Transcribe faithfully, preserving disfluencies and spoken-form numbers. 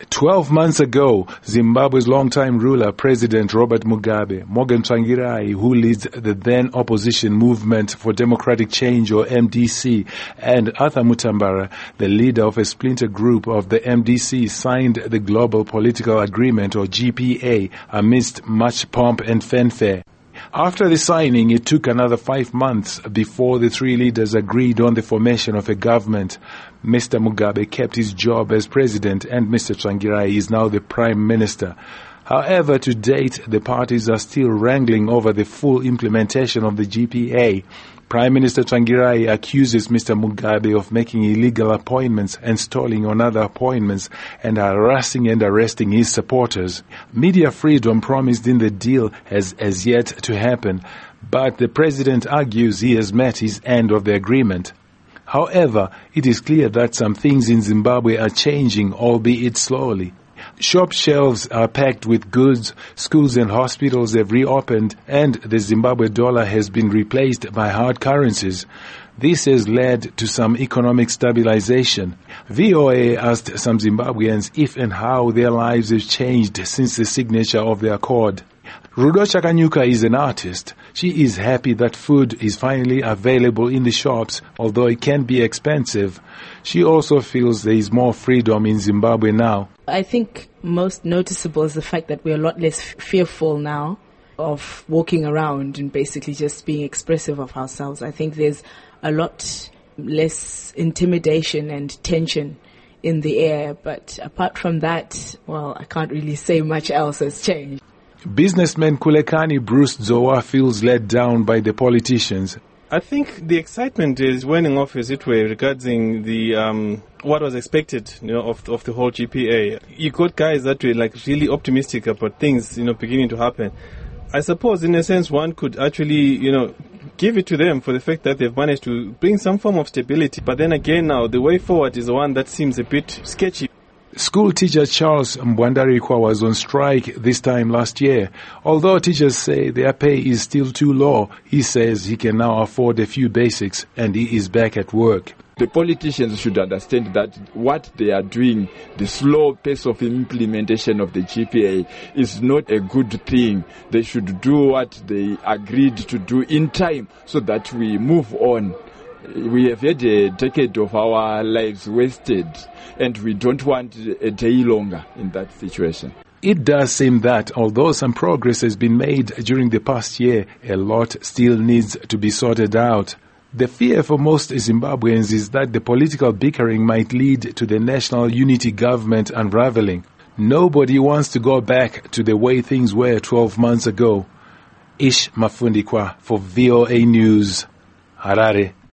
Twelve months ago, Zimbabwe's longtime ruler, President Robert Mugabe, Morgan Tsvangirai, who leads the then opposition Movement for Democratic Change, or M D C, and Arthur Mutambara, the leader of a splinter group of the M D C, signed the Global Political Agreement, or G P A, amidst much pomp and fanfare. After the signing, it took another five months before the three leaders agreed on the formation of a government. Mister Mugabe kept his job as president, and Mister Tsvangirai is now the prime minister. However, to date, the parties are still wrangling over the full implementation of the G P A. Prime Minister Tsvangirai accuses Mister Mugabe of making illegal appointments and stalling on other appointments and harassing and arresting his supporters. Media freedom promised in the deal has as yet to happen, but the president argues he has met his end of the agreement. However, it is clear that some things in Zimbabwe are changing, albeit slowly. Shop shelves are packed with goods, schools and hospitals have reopened, and the Zimbabwe dollar has been replaced by hard currencies. This has led to some economic stabilization. V O A asked some Zimbabweans if and how their lives have changed since the signature of the accord. Rudo Chakanyuka is an artist. She is happy that food is finally available in the shops, although it can be expensive. She also feels there is more freedom in Zimbabwe now. I think most noticeable is the fact that we're a lot less fearful now of walking around and basically just being expressive of ourselves. I think there's a lot less intimidation and tension in the air. But apart from that, well, I can't really say much else has changed. Businessman Kulekani Bruce Zowa feels let down by the politicians. I think the excitement is wearing off, as it were, regarding the um, what was expected, you know, of of the whole G P A. You got guys that were like really optimistic about things, you know, beginning to happen. I suppose, in a sense, one could actually, you know, give it to them for the fact that they've managed to bring some form of stability. But then again, now the way forward is the one that seems a bit sketchy. School teacher Charles Mbwandarikwa was on strike this time last year. Although teachers say their pay is still too low, he says he can now afford a few basics and he is back at work. The politicians should understand that what they are doing, the slow pace of implementation of the G P A, is not a good thing. They should do what they agreed to do in time so that we move on. We have had a decade of our lives wasted, and we don't want a day longer in that situation. It does seem that, although some progress has been made during the past year, a lot still needs to be sorted out. The fear for most Zimbabweans is that the political bickering might lead to the national unity government unraveling. Nobody wants to go back to the way things were twelve months ago. Ish Mafundikwa for V O A News, Harare.